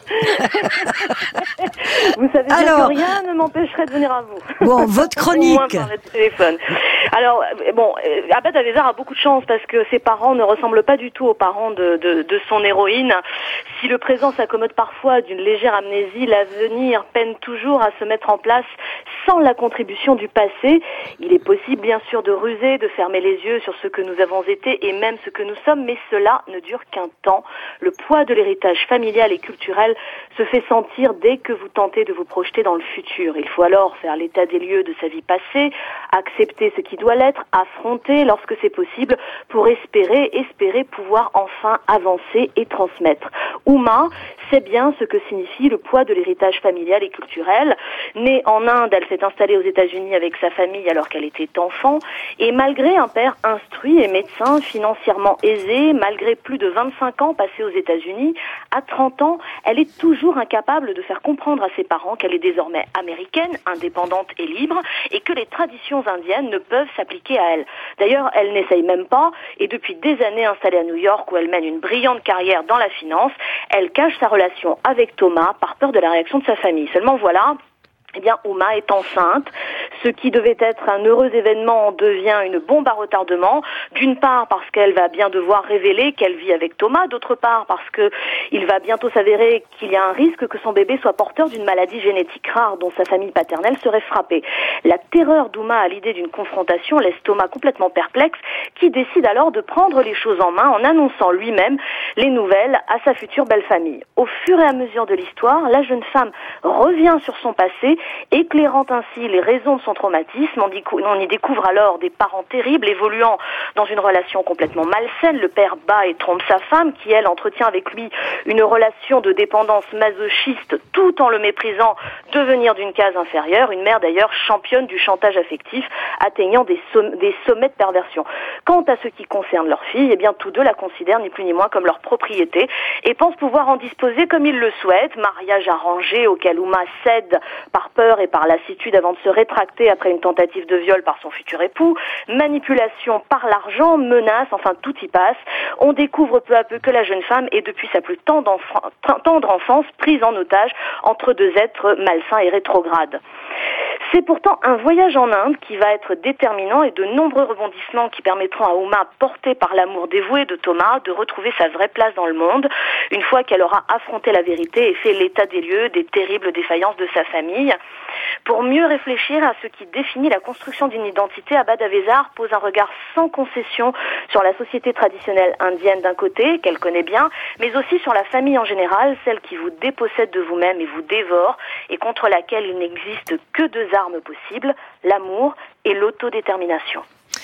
Vous savez bien que rien ne m'empêcherait de venir à vous. Bon, votre chronique. Au moins par le téléphone. Alors, bon, Abad Avezar a beaucoup de chance parce que ses parents ne ressemblent pas du tout aux parents de son héroïne. Si le présent s'accommode parfois d'une légère amnésie, l'avenir peine toujours à se mettre en place sans la contribution du passé. Il est possible, bien sûr, de ruser, de fermer les yeux sur ce que nous avons été et même ce que nous sommes, mais cela ne dure qu'un temps. Le poids de l'héritage familial et culturel se fait sentir dès que vous tentez de vous projeter dans le futur. Il faut alors faire l'état des lieux de sa vie passée, accepter ce qui doit l'être, affronter lorsque c'est possible pour espérer pouvoir enfin avancer et transmettre. Uma sait bien ce que signifie le poids de l'héritage familial et culturel. Née en Inde, elle s'est installée aux États-Unis avec sa famille alors qu'elle était enfant et malgré un père instruit et médecin financièrement aisé, malgré plus de 25 ans passés aux États-Unis, à 30 ans, elle est toujours incapable de faire comprendre à ses parents qu'elle est désormais américaine, indépendante et libre, et que les traditions indiennes ne peuvent s'appliquer à elle. D'ailleurs, elle n'essaye même pas, et depuis des années installée à New York où elle mène une brillante carrière dans la finance, elle cache sa relation avec Thomas par peur de la réaction de sa famille. Seulement voilà, eh bien, Uma est enceinte. Ce qui devait être un heureux événement devient une bombe à retardement. D'une part, parce qu'elle va bien devoir révéler qu'elle vit avec Thomas. D'autre part, parce que il va bientôt s'avérer qu'il y a un risque que son bébé soit porteur d'une maladie génétique rare dont sa famille paternelle serait frappée. La terreur d'Uma à l'idée d'une confrontation laisse Thomas complètement perplexe, qui décide alors de prendre les choses en main en annonçant lui-même les nouvelles à sa future belle-famille. Au fur et à mesure de l'histoire, la jeune femme revient sur son passé, éclairant ainsi les raisons de son traumatisme. On y découvre alors des parents terribles évoluant dans une relation complètement malsaine. Le père bat et trompe sa femme qui, elle, entretient avec lui une relation de dépendance masochiste tout en le méprisant, devenir d'une case inférieure. Une mère d'ailleurs championne du chantage affectif, atteignant des sommets de perversion. Quant à ce qui concerne leur fille, eh bien tous deux la considèrent ni plus ni moins comme leur propriété et pensent pouvoir en disposer comme ils le souhaitent. Mariage arrangé auquel Uma cède par peur et par lassitude avant de se rétracter après une tentative de viol par son futur époux, manipulation par l'argent, menace, enfin tout y passe. On découvre peu à peu que la jeune femme est depuis sa plus tendre enfance prise en otage entre deux êtres malsains et rétrogrades. C'est pourtant un voyage en Inde qui va être déterminant et de nombreux rebondissements qui permettront à Uma, portée par l'amour dévoué de Thomas, de retrouver sa vraie place dans le monde, une fois qu'elle aura affronté la vérité et fait l'état des lieux des terribles défaillances de sa famille. Pour mieux réfléchir à ce qui définit la construction d'une identité, Abad Avezar pose un regard sans concession sur la société traditionnelle indienne d'un côté, qu'elle connaît bien, mais aussi sur la famille en général, celle qui vous dépossède de vous-même et vous dévore, et contre laquelle il n'existe que deux armes possibles, l'amour et l'autodétermination.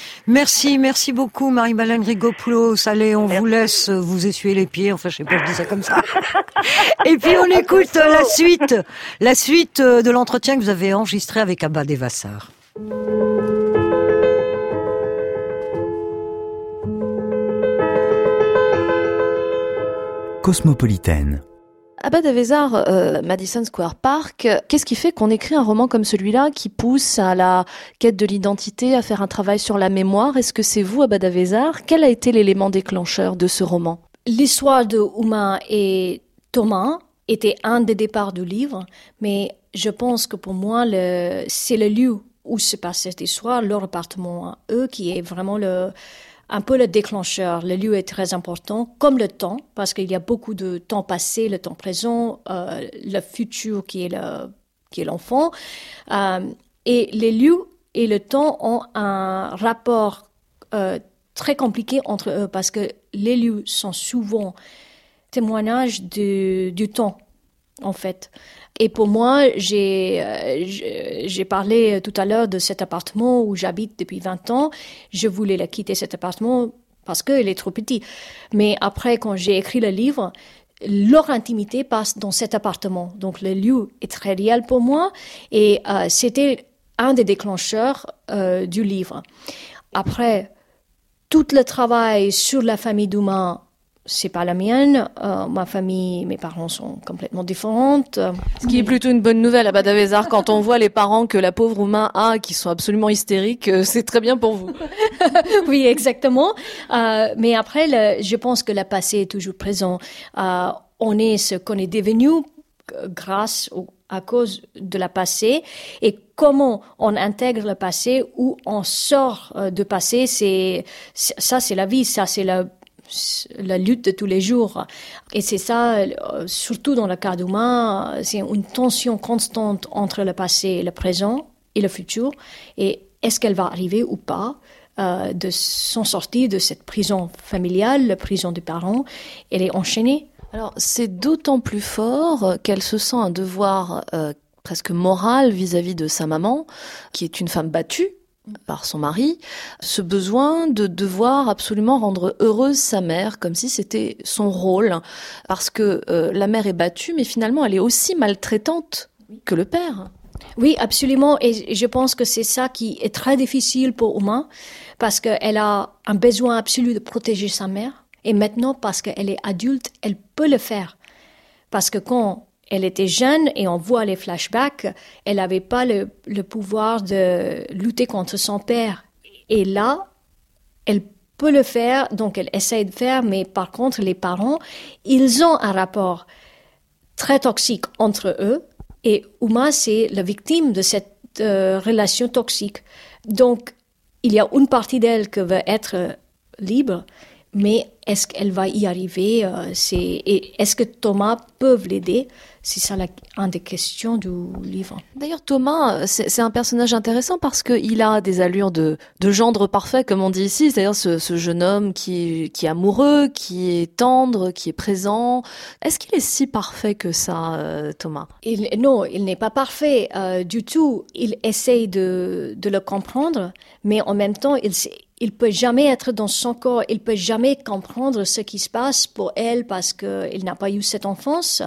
Merci beaucoup Marie-Madeleine Rigopoulos. Allez, on vous laisse vous essuyer les pieds, enfin je sais pas, je dis ça comme ça. Et puis on écoute la suite de l'entretien que vous avez enregistré avec Abad Avezar. Cosmopolitaine. Abad Avezar, Madison Square Park, qu'est-ce qui fait qu'on écrit un roman comme celui-là qui pousse à la quête de l'identité, à faire un travail sur la mémoire? Est-ce que c'est vous, Abad Avezar? Quel a été l'élément déclencheur de ce roman? L'histoire de Uma et Thomas était un des départs du livre, mais je pense que pour moi, c'est le lieu où se passe cette histoire, leur appartement à eux, qui est vraiment un peu le déclencheur. Le lieu est très important, comme le temps, parce qu'il y a beaucoup de temps passé, le temps présent, le futur qui est l'enfant. Et les lieux et le temps ont un rapport très compliqué entre eux parce que les lieux sont souvent témoignages du temps, en fait. Et pour moi, j'ai parlé tout à l'heure de cet appartement où j'habite depuis 20 ans. Je voulais quitter cet appartement parce qu'il est trop petit. Mais après, quand j'ai écrit le livre, leur intimité passe dans cet appartement. Donc le lieu est très réel pour moi et c'était un des déclencheurs du livre. Après, tout le travail sur la famille d'Ouma, c'est pas la mienne. Ma famille, mes parents sont complètement différentes. Ce qui est plutôt une bonne nouvelle à Badavezar quand on voit les parents que la pauvre Ouma a, qui sont absolument hystériques, c'est très bien pour vous. Oui, exactement. Mais après, je pense que le passé est toujours présent. On est ce qu'on est devenu à cause de la passé et comment on intègre le passé ou on sort du passé, c'est la vie, ça c'est la lutte de tous les jours. Et c'est ça, surtout dans le cas d'Ouma, c'est une tension constante entre le passé, le présent et le futur. Et est-ce qu'elle va arriver ou pas de s'en sortir de cette prison familiale, la prison des parents? Elle est enchaînée. Alors, c'est d'autant plus fort qu'elle se sent un devoir presque moral vis-à-vis de sa maman, qui est une femme battue par son mari, ce besoin de devoir absolument rendre heureuse sa mère, comme si c'était son rôle, parce que la mère est battue, mais finalement elle est aussi maltraitante que le père. Oui, absolument, et je pense que c'est ça qui est très difficile pour Ouma, parce qu'elle a un besoin absolu de protéger sa mère, et maintenant, parce qu'elle est adulte, elle peut le faire. Parce que quand elle était jeune et on voit les flashbacks, elle n'avait pas le pouvoir de lutter contre son père. Et là, elle peut le faire, donc elle essaie de faire, mais par contre, les parents, ils ont un rapport très toxique entre eux. Et Ouma, c'est la victime de cette relation toxique. Donc, il y a une partie d'elle qui veut être libre, mais est-ce qu'elle va y arriver et est-ce que Thomas peut l'aider? C'est ça une des questions du livre. D'ailleurs, Thomas, c'est un personnage intéressant parce qu'il a des allures de gendre parfait, comme on dit ici. C'est-à-dire ce jeune homme qui est amoureux, qui est tendre, qui est présent. Est-ce qu'il est si parfait que ça, Thomas? Non, il n'est pas parfait du tout. Il essaye de le comprendre, mais en même temps, il peut jamais être dans son corps, il peut jamais comprendre ce qui se passe pour elle parce qu'il n'a pas eu cette enfance.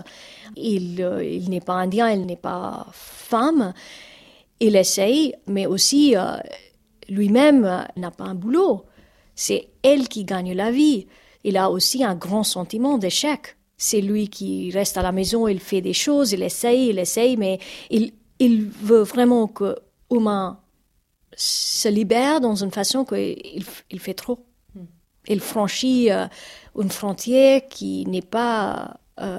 Il n'est pas indien, il n'est pas femme. Il essaye, mais aussi lui-même n'a pas un boulot. C'est elle qui gagne la vie. Il a aussi un grand sentiment d'échec. C'est lui qui reste à la maison, il fait des choses, il essaye, mais il veut vraiment que Ouma se libère dans une façon qu'il fait trop. Il franchit une frontière qui n'est pas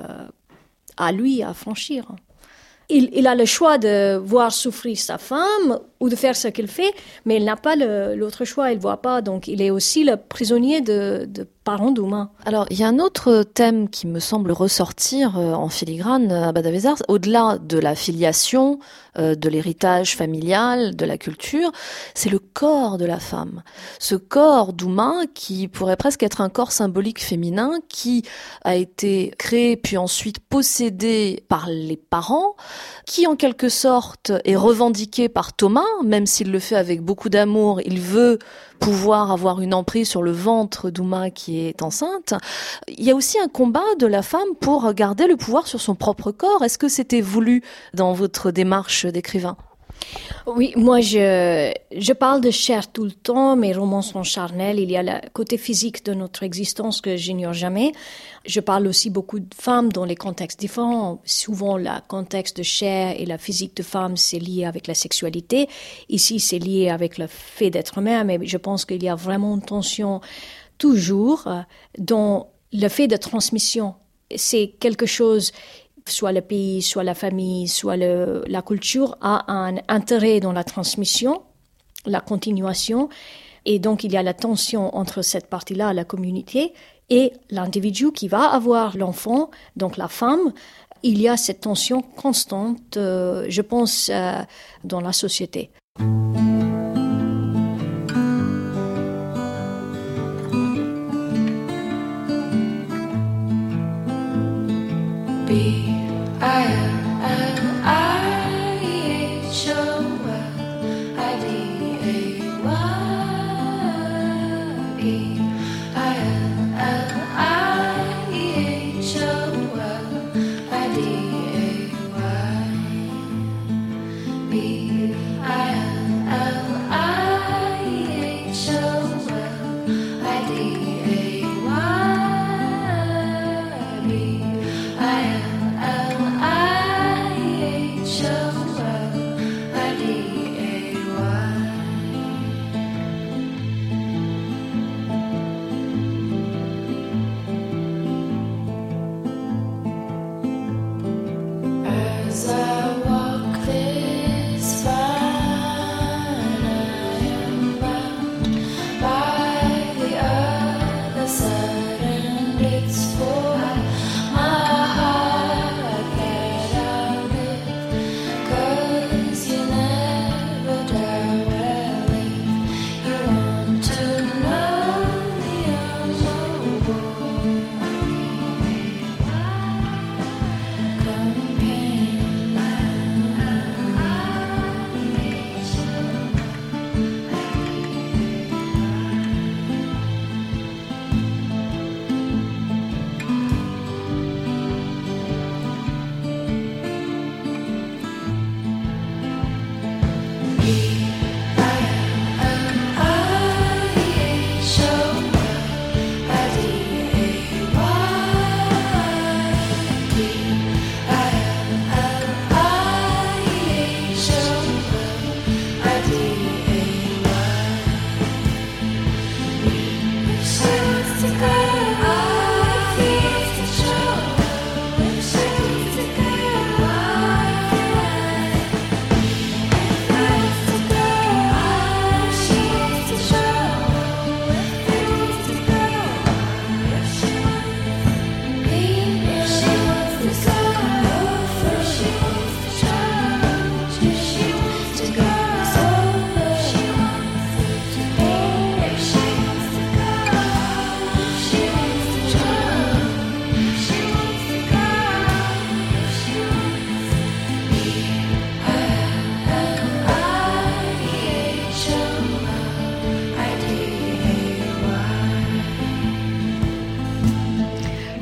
à lui à franchir. Il a le choix de voir souffrir sa femme ou de faire ce qu'il fait, mais il n'a pas l'autre choix, il ne voit pas. Donc il est aussi le prisonnier de parents d'Ouma. Alors il y a un autre thème qui me semble ressortir en filigrane à Badavezar, au-delà de la filiation, de l'héritage familial, de la culture, c'est le corps de la femme. Ce corps d'Ouma qui pourrait presque être un corps symbolique féminin qui a été créé puis ensuite possédé par les parents, qui en quelque sorte est revendiqué par Thomas, même s'il le fait avec beaucoup d'amour, il veut pouvoir avoir une emprise sur le ventre d'Ouma qui est enceinte. Il y a aussi un combat de la femme pour garder le pouvoir sur son propre corps. Est-ce que c'était voulu dans votre démarche d'écrivain ? Oui, moi je parle de chair tout le temps, mes romans sont charnels, il y a le côté physique de notre existence que j'ignore jamais. Je parle aussi beaucoup de femmes dans les contextes différents. Souvent, le contexte de chair et la physique de femme, c'est lié avec la sexualité. Ici, c'est lié avec le fait d'être mère, mais je pense qu'il y a vraiment une tension toujours dans le fait de transmission. C'est quelque chose, soit le pays, soit la famille, soit la culture a un intérêt dans la transmission, la continuation. Et donc, il y a la tension entre cette partie-là, la communauté, et l'individu qui va avoir l'enfant, donc la femme. Il y a cette tension constante, je pense, dans la société.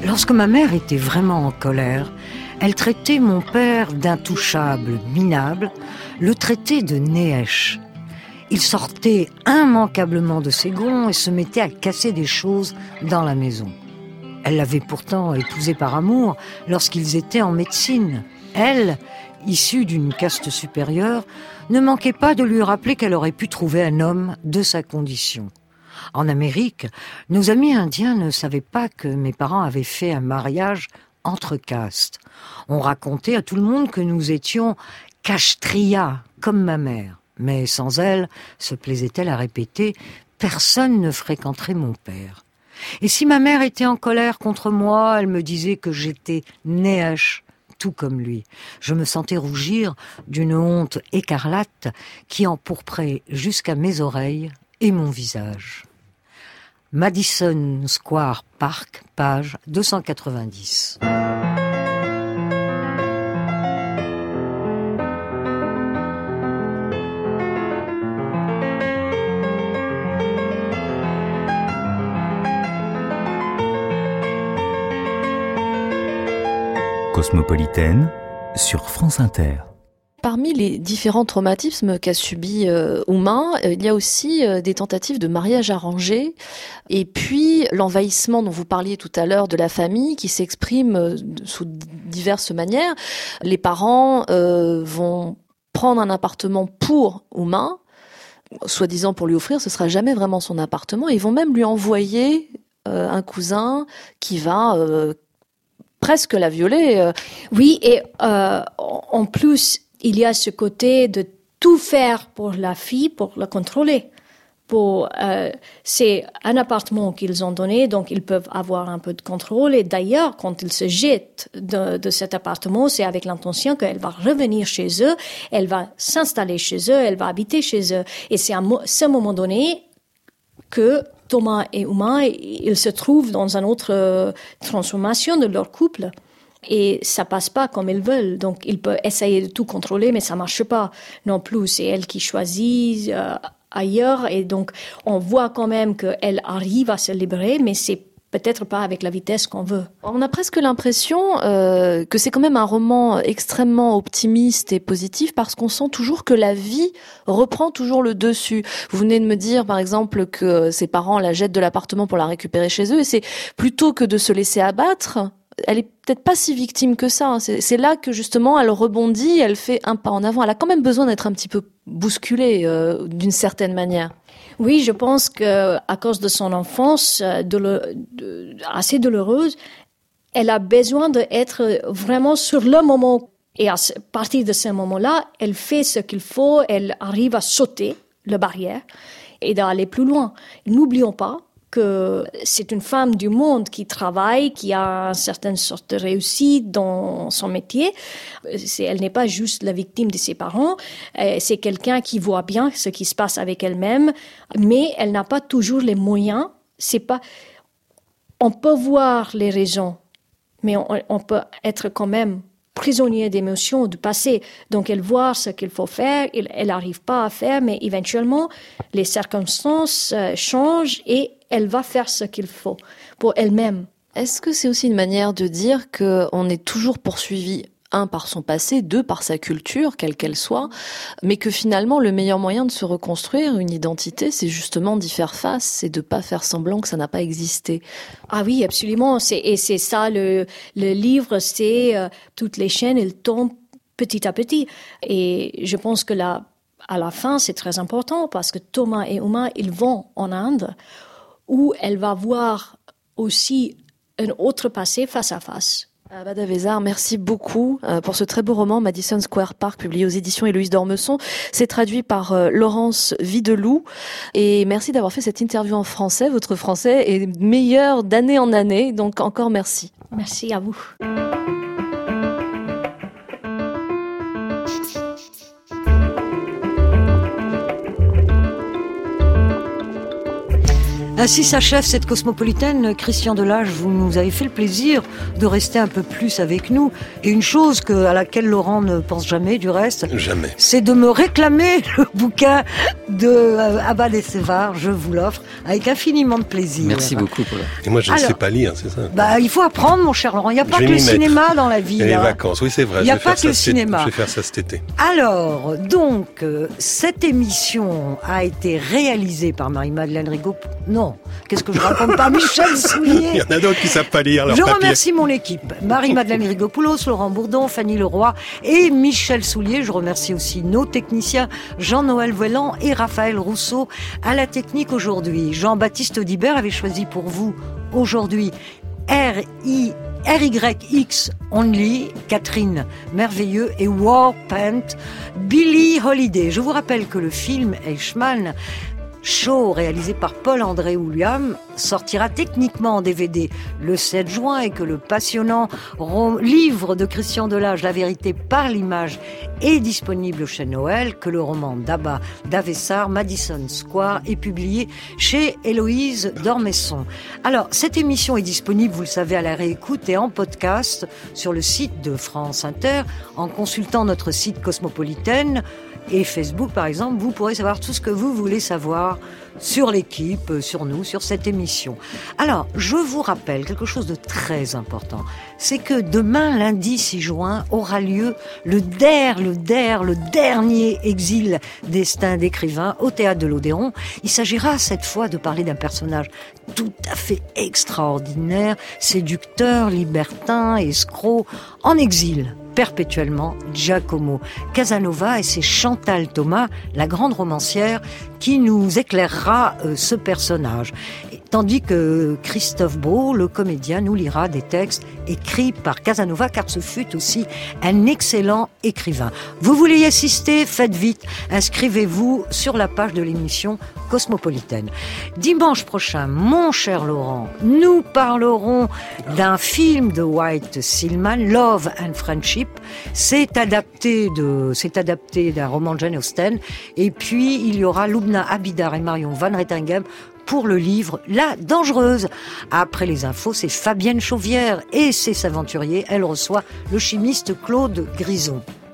Lorsque ma mère était vraiment en colère, elle traitait mon père d'intouchable, minable, le traitait de Néèche. Il sortait immanquablement de ses gonds et se mettait à casser des choses dans la maison. Elle l'avait pourtant épousé par amour lorsqu'ils étaient en médecine. Elle, issue d'une caste supérieure, ne manquait pas de lui rappeler qu'elle aurait pu trouver un homme de sa condition. En Amérique, nos amis indiens ne savaient pas que mes parents avaient fait un mariage entre castes. On racontait à tout le monde que nous étions Kshatriya, comme ma mère. Mais sans elle, se plaisait-elle à répéter, personne ne fréquenterait mon père. Et si ma mère était en colère contre moi, elle me disait que j'étais Néèche, tout comme lui. Je me sentais rougir d'une honte écarlate qui empourprait jusqu'à mes oreilles et mon visage. Madison Square Park, page 290. Cosmopolitaine sur France Inter. Parmi les différents traumatismes qu'a subi Ouma, il y a aussi des tentatives de mariage arrangé et puis l'envahissement dont vous parliez tout à l'heure de la famille qui s'exprime sous diverses manières. Les parents vont prendre un appartement pour Ouma, soi-disant pour lui offrir, ce sera jamais vraiment son appartement. Ils vont même lui envoyer un cousin qui va presque la violer. Oui, et en plus, il y a ce côté de tout faire pour la fille, pour la contrôler. C'est un appartement qu'ils ont donné, donc ils peuvent avoir un peu de contrôle. Et d'ailleurs, quand ils se jettent de cet appartement, c'est avec l'intention qu'elle va revenir chez eux, elle va s'installer chez eux, elle va habiter chez eux. Et c'est à ce moment donné que Thomas et Ouma, ils se trouvent dans une autre transformation de leur couple. Et ça passe pas comme ils veulent. Donc, ils peuvent essayer de tout contrôler, mais ça marche pas non plus. C'est elle qui choisit ailleurs. Et donc, on voit quand même qu'elle arrive à se libérer, mais c'est peut-être pas avec la vitesse qu'on veut. On a presque l'impression que c'est quand même un roman extrêmement optimiste et positif parce qu'on sent toujours que la vie reprend toujours le dessus. Vous venez de me dire, par exemple, que ses parents la jettent de l'appartement pour la récupérer chez eux et c'est plutôt que de se laisser abattre, elle est peut-être pas si victime que ça. C'est là que justement elle rebondit, elle fait un pas en avant. Elle a quand même besoin d'être un petit peu bousculée d'une certaine manière. Oui, je pense que à cause de son enfance assez douloureuse, elle a besoin d'être vraiment sur le moment. Et à partir de ce moment-là, elle fait ce qu'il faut. Elle arrive à sauter la barrière et d'aller plus loin. N'oublions pas que c'est une femme du monde qui travaille, qui a une certaine sorte de réussite dans son métier. Elle n'est pas juste la victime de ses parents, c'est quelqu'un qui voit bien ce qui se passe avec elle-même, mais elle n'a pas toujours les moyens. On peut voir les raisons, mais on peut être quand même prisonnier d'émotions, du passé. Donc, elle voit ce qu'il faut faire, elle n'arrive pas à faire, mais éventuellement, les circonstances changent et elle va faire ce qu'il faut pour elle-même. Est-ce que c'est aussi une manière de dire qu'on est toujours poursuivi, un, par son passé, deux, par sa culture, quelle qu'elle soit, mais que finalement, le meilleur moyen de se reconstruire une identité, c'est justement d'y faire face, c'est de pas faire semblant que ça n'a pas existé. Ah oui, absolument. Et c'est ça, le livre, c'est toutes les chaînes, elles tombent petit à petit. Et je pense que à la fin, c'est très important parce que Thomas et Ouma, ils vont en Inde, où elle va voir aussi un autre passé face à face. Abad Avezar, merci beaucoup pour ce très beau roman Madison Square Park, publié aux éditions Héloïse d'Ormesson. C'est traduit par Laurence Videloup. Et merci d'avoir fait cette interview en français. Votre français est meilleur d'année en année, donc encore merci. Merci à vous. Ainsi s'achève cette cosmopolitaine. Christian Delage, vous nous avez fait le plaisir de rester un peu plus avec nous. Et une chose à laquelle Laurent ne pense jamais, du reste, jamais, c'est de me réclamer le bouquin de Abad et Sévar. Je vous l'offre avec infiniment de plaisir. Merci beaucoup, Paula. Et moi, je ne sais pas lire, c'est ça? Il faut apprendre, mon cher Laurent. Il n'y a pas que le cinéma dans la vie. Il y a les vacances, oui, c'est vrai. Il n'y a pas que le cinéma. Je vais faire ça cet été. Alors, donc, cette émission a été réalisée par Marie-Madeleine Rigaud. Non, qu'est-ce que je raconte pas? Michel Soulier. Il y en a d'autres qui savent pas lire leur papier. Je remercie mon équipe. Marie-Madeleine Rigopoulos, Laurent Bourdon, Fanny Leroy et Michel Soulier. Je remercie aussi nos techniciens, Jean-Noël Voelan et Raphaël Rousseau à la technique aujourd'hui. Jean-Baptiste Audibert avait choisi pour vous aujourd'hui RYX Only, Catherine Merveilleux et Warpaint, Billie Holiday. Je vous rappelle que le film Eichmann, Show, réalisé par Paul-André William, sortira techniquement en DVD le 7 juin et que le passionnant livre de Christian Delage, La vérité par l'image, est disponible chez Noël, que le roman d'Abba d'Avessar, Madison Square, est publié chez Héloïse d'Ormesson. Alors, cette émission est disponible, vous le savez, à la réécoute et en podcast sur le site de France Inter, en consultant notre site Cosmopolitaine, et Facebook, par exemple, vous pourrez savoir tout ce que vous voulez savoir sur l'équipe, sur nous, sur cette émission. Alors, je vous rappelle quelque chose de très important. C'est que demain, lundi 6 juin, aura lieu le dernier exil destin d'écrivain au Théâtre de l'Odéon. Il s'agira cette fois de parler d'un personnage tout à fait extraordinaire, séducteur, libertin, escroc, en exil. Perpétuellement, Giacomo Casanova, et c'est Chantal Thomas, la grande romancière, qui nous éclairera ce personnage. Tandis que Christophe Brault, le comédien, nous lira des textes écrits par Casanova, car ce fut aussi un excellent écrivain. Vous voulez y assister? Faites vite, inscrivez-vous sur la page de l'émission Cosmopolitaine. Dimanche prochain, mon cher Laurent, nous parlerons d'un film de White Stillman, Love and Friendship. C'est adapté d'un roman de Jane Austen. Et puis, il y aura Lubna Abidar et Marion Van Rettinghem pour le livre La Dangereuse. Après les infos, c'est Fabienne Chauvière et ses aventuriers. Elle reçoit le chimiste Claude Grison.